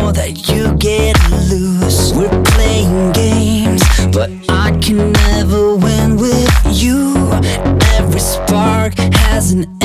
know that you get loose. We're playing games, but I can never win with you. Every spark has an